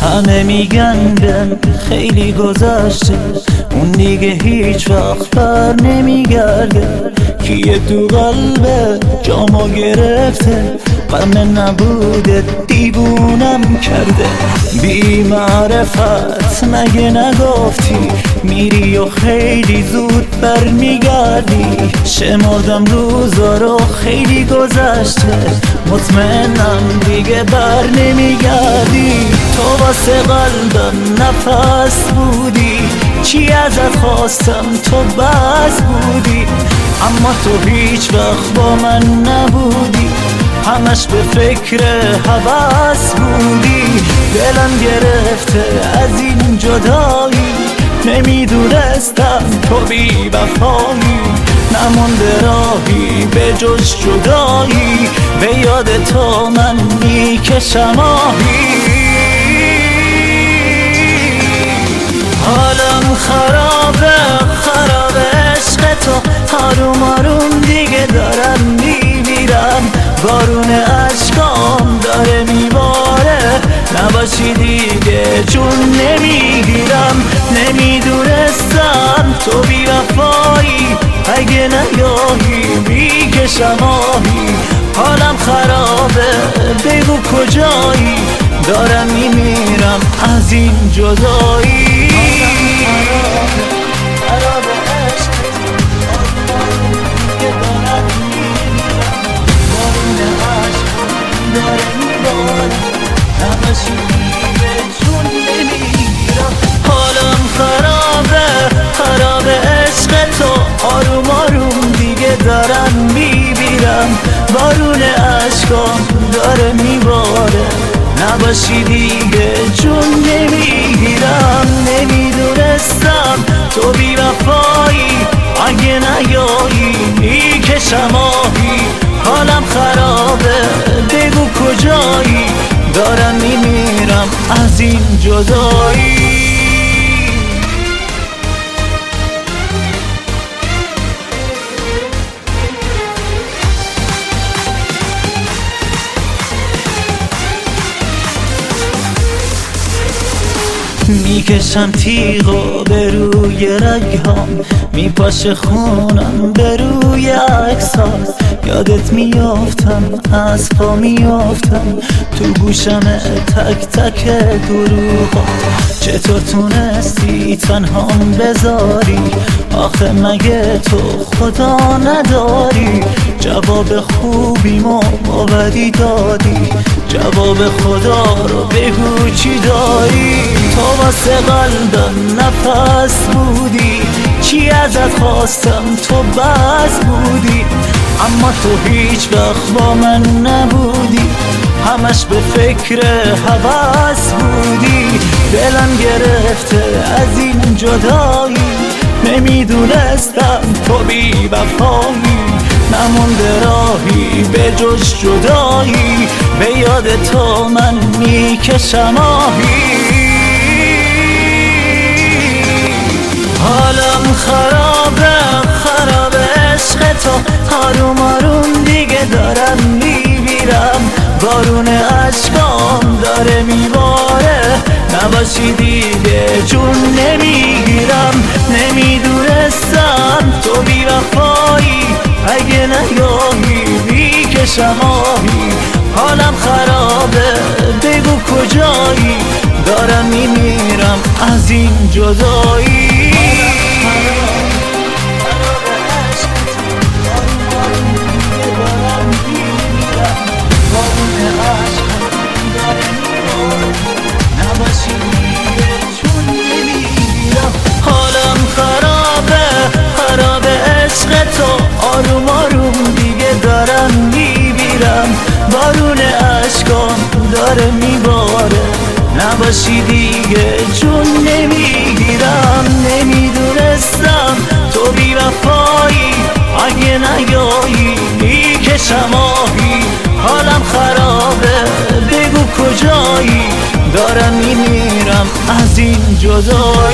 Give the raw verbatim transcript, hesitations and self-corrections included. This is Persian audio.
همه میگن بهم خیلی گذشته، اون دیگه هیچ وقت بر نمیگرده. کیه تو قلب جامو گرفته، غم نبوده دیوونم کرده. بی معرفت مگه نگفتی میری و خیلی زود برمیگردی؟ شمردم روزا رو خیلی گذشته، مطمئنم دیگه بر نمیگردی. تو واسه قلبم نفس بودی، چی ازت خواستم تو بس بودی. اما تو هیچ وقت با من نبودی، همش به فکر هوس بودی. دلم گرفته از این جدایی، نمیدونستم تو بی وفایی. نمونده راهی به جز جدایی، به یاد تو من میکشم آهی. حالم خرابه خرابه عشق تو، آروم آروم دیگه دارم میمیرم. بارون عشقام داره میباره، نباشی دیگه جون نمیگیرم. نمیدونستم تو بی وفایی، اگه نیایی میکشم آهی. حالم خرابه بگو کجایی، دارم میمیرم از این جدایی. حالم خرابه خرابه عشق تو، آروم آروم دیگه دارم میمیرم. بارون عشقام داره میباره، نباشی دیگه جون نمیگیرم. نمیدونستم تو بی وفایی، اگه نیایی میکشم آهی. حالم خرابه بگو کجایی، دارم میمیرم از این جدایی. میکشم تیغو به روی رگهام، میپاشه خونم به روی عکسات. یادت میافتم از پا میافتم، تو گوشم تک تک دروغات. چطور تونستی تنهام بذاری؟ آخه مگه تو خدا نداری؟ جواب خوبیمو با بدی دادی، جواب خدا رو بگو چی داری؟ تو واسه قلبم نفس بودی، چی ازت خواستم تو بس بودی. اما تو هیچ وقت با من نبودی، همش به فکر هوس بودی. دلم گرفته از این جدایی، نمیدونستم تو بی وفایی. نمونده راهی به جز جدایی، به یاد تو من میکشم آهی. حالم خرابه خرابه عشق تو، آروم آروم دیگه دارم میمیرم. بارون عشقام داره میباره، نباشی دیگه جون نمیگیرم. نمیدونستم تو بی وفایی، اگه نیایی میکشم آهی. حالم خرابه بگو کجایی، دارم میمیرم از این جدایی. حالم خرابه خرابه عشق تو، آروم آروم دیگه دارم میمیرم. بارون عشقام داره میباره، نباشی دیگه جون نمیگیرم. نمیدونستم تو بی وفایی، اگه نیایی میکشم آهی. حالم خرابه بگو کجایی، دارم میمیرم از این جدایی.